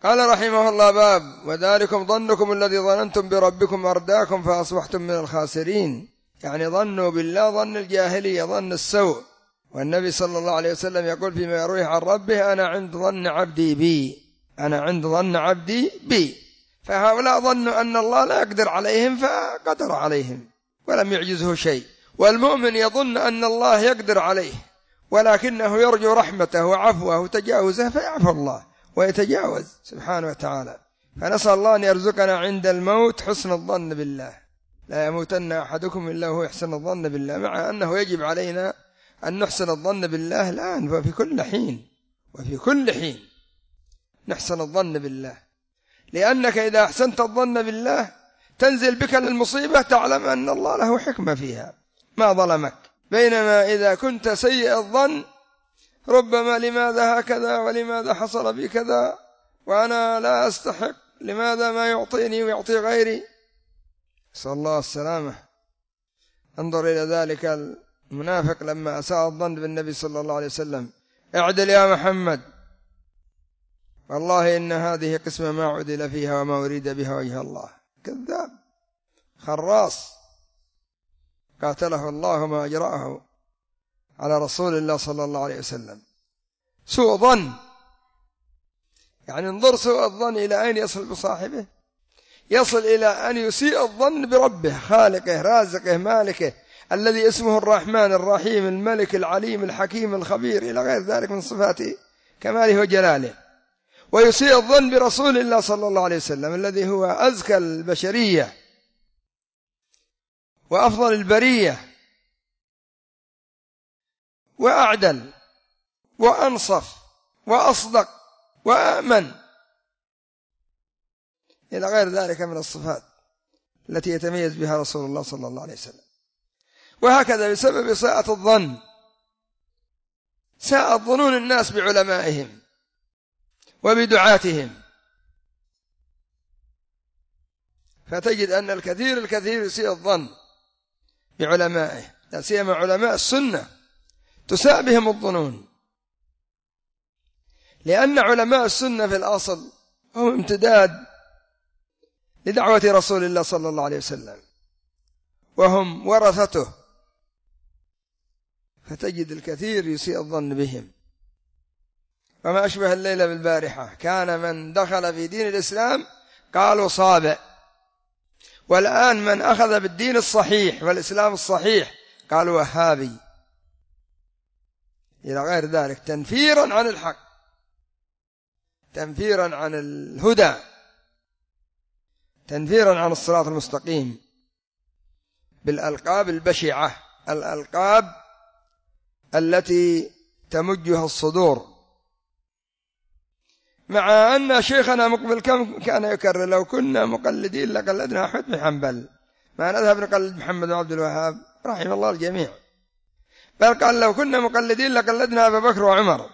قال رحمه الله: باب وذلكم ظنكم الذي ظننتم بربكم أرداكم فأصبحتم من الخاسرين. يعني ظنوا بالله ظن الجاهلية، ظن السوء. والنبي صلى الله عليه وسلم يقول فيما يرويه عن ربه: أنا عند ظن عبدي بي، أنا عند ظن عبدي بي. فهؤلاء ظنوا أن الله لا يقدر عليهم فقدر عليهم ولم يعجزه شيء. والمؤمن يظن أن الله يقدر عليه ولكنه يرجو رحمته وعفوه وتجاوزه فيعفو الله ويتجاوز سبحانه وتعالى. فنسأل الله أن يرزقنا عند الموت حسن الظن بالله، لا يموتن أحدكم إلا هو يحسن الظن بالله، مع أنه يجب علينا أن نحسن الظن بالله الآن وفي كل حين، وفي كل حين نحسن الظن بالله، لأنك إذا أحسنت الظن بالله تنزل بك للمصيبة تعلم أن الله له حكمة فيها ما ظلمك. بينما إذا كنت سيء الظن ربما لماذا هكذا ولماذا حصل بي كذا وأنا لا أستحق، لماذا ما يعطيني ويعطي غيري، صلى الله السلامة. انظر إلى ذلك المنافق لما أساء الظن بالنبي صلى الله عليه وسلم: اعدل يا محمد، والله إن هذه قسمة ما عدل فيها وما أريد بها وجه الله. كذاب خراص قاتله الله ما أجرأه على رسول الله صلى الله عليه وسلم. سوء ظن، يعني انظر سوء الظن إلى أين يصل بصاحبه، يصل إلى أن يسيء الظن بربه خالقه رازقه مالكه الذي اسمه الرحمن الرحيم الملك العليم الحكيم الخبير إلى غير ذلك من صفات كماله وجلاله، ويسيء الظن برسول الله صلى الله عليه وسلم الذي هو أزكى البشرية وأفضل البرية وأعدل وأنصف وأصدق وأأمن إلى غير ذلك من الصفات التي يتميز بها رسول الله صلى الله عليه وسلم. وهكذا بسبب ساءة الظن ساءت ظنون الناس بعلمائهم وبدعاتهم، فتجد أن الكثير يسيء الظن بعلمائه، لا سيما علماء السنة تساء بهم الظنون، لأن علماء السنة في الأصل هم امتداد لدعوة رسول الله صلى الله عليه وسلم وهم ورثته، فتجد الكثير يسيء الظن بهم. وما أشبه الليلة بالبارحة، كان من دخل في دين الإسلام قالوا صابئ، والآن من أخذ بالدين الصحيح والإسلام الصحيح قالوا وهابي، إلى غير ذلك، تنفيرا عن الحق، تنفيرا عن الهدى، تنفيرا عن الصراط المستقيم، بالألقاب البشعة، الألقاب التي تمجها الصدور. مع أن شيخنا مقبل كان يكرر: لو كنا مقلدين لقلدنا أحمد بن حنبل، ما نذهب نقلد محمد بن عبد الوهاب رحمه الله الجميع، بل قال لو كنا مقلدين لقلدنا أبا بكر وعمر.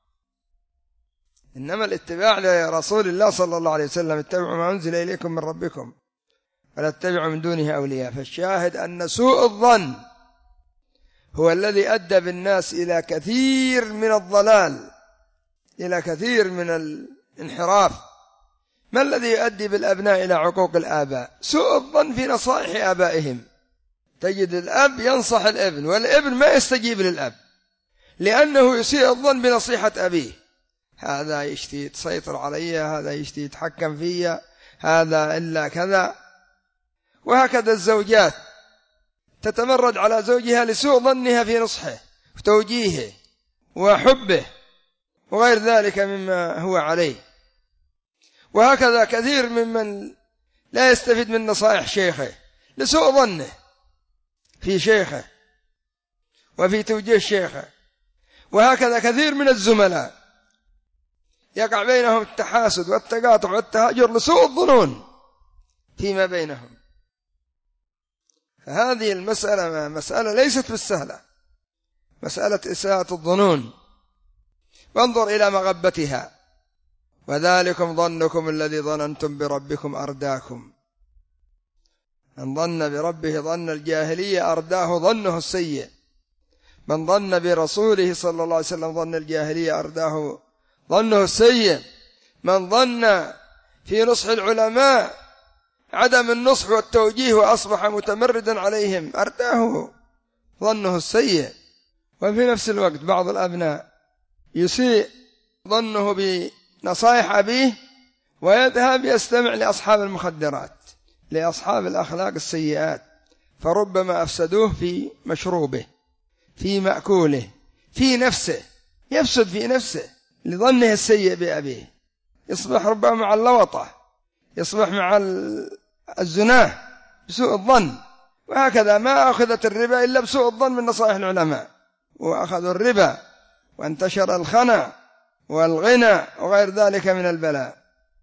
إنما الاتباع لرسول الله صلى الله عليه وسلم: اتبعوا ما أنزل إليكم من ربكم ولا تتبعوا من دونه أولياء. فالشاهد أن سوء الظن هو الذي أدى بالناس إلى كثير من الضلال، إلى كثير من الانحراف. ما الذي يؤدي بالأبناء إلى عقوق الآباء؟ سوء الظن في نصائح آبائهم. تجد الأب ينصح الابن والابن ما يستجيب للأب لأنه يسيء الظن بنصيحة أبيه، هذا يشتي يتسيطر علي، هذا يشتي يتحكم في، هذا إلا كذا. وهكذا الزوجات تتمرد على زوجها لسوء ظنها في نصحه وتوجيهه وحبه وغير ذلك مما هو عليه. وهكذا كثير ممن لا يستفيد من نصائح شيخه لسوء ظنه في شيخه وفي توجيه شيخه. وهكذا كثير من الزملاء يقع بينهم التحاسد والتقاطع والتهاجر لسوء الظنون فيما بينهم. فهذه المسألة مسألة ليست بالسهلة، مسألة إساءة الظنون. وانظر إلى مغبتها: وذلكم ظنكم الذي ظننتم بربكم أرداكم. من ظن بربه ظن الجاهلية أرداه ظنه السيء، من ظن برسوله صلى الله عليه وسلم ظن الجاهلية أرداه ظنه السيء. من ظن في نصح العلماء عدم النصح والتوجيه وأصبح متمردا عليهم أرداه ظنه السيء. وفي نفس الوقت بعض الأبناء يسيء ظنه بنصائح أبيه ويذهب يستمع لأصحاب المخدرات، لأصحاب الأخلاق السيئات، فربما أفسدوه في مشروبه، في مأكوله، في نفسه، يفسد في نفسه لظنه السيء بأبيه، يصبح ربما مع اللوطة، يصبح مع الزناه بسوء الظن. وهكذا ما أخذت الربا إلا بسوء الظن من نصائح العلماء، وأخذوا الربا وانتشر الخنا والغنى وغير ذلك من البلاء.